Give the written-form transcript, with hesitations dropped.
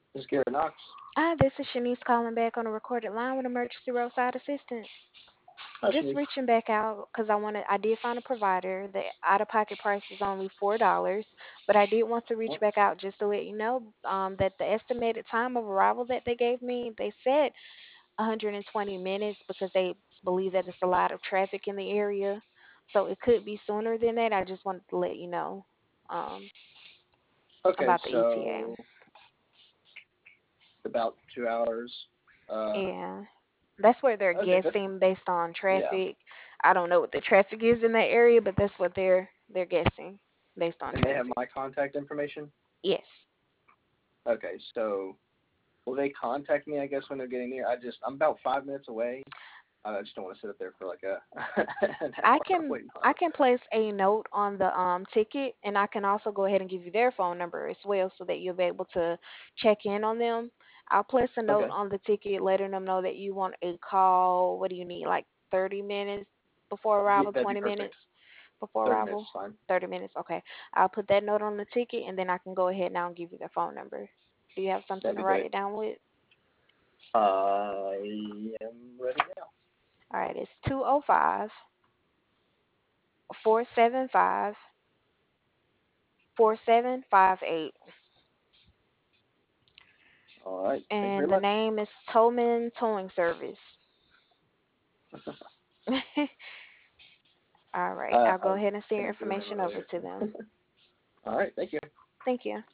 This is Garrett Knox. This is Shanice calling back on a recorded line with emergency roadside assistance. Hi, Just Shanice. reaching back out because I did find a provider. The out of pocket price is only $4, but I did want to reach Oh, back out just to let you know that the estimated time of arrival that they gave me, they said 120 minutes because they believe that it's a lot of traffic in the area. So it could be sooner than that. I just wanted to let you know um, okay, about the ETA. so about 2 hours. Uh, Yeah. That's where they're okay, that's guessing based on yeah. traffic. I don't know what the traffic is in that area, but that's what they're guessing based on And they have traffic. my contact information. Yes. Okay, so will they contact me? I guess when they're getting near. I'm about 5 minutes away. I just don't want to sit up there for like a an I hour can waiting on I them. can place a note on the ticket, and I can also go ahead and give you their phone number as well so that you'll be able to check in on them. I'll place a note Okay, on the ticket letting them know that you want a call. What do you need? Like 30 minutes before yeah, arrival, that'd be 20 perfect. minutes before 30 minutes arrival? is fine. 30 minutes. Okay. I'll put that note on the ticket and then I can go ahead now and give you their phone number. Do you have something That'd to be write great. it down with? I am ready now. All right, it's 205-475-4758. All right. Thank you very And the much. name is Tolman Towing Service. All right, I'll go I ahead and send your can remember information over later. to them. All right. Thank you. Thank you.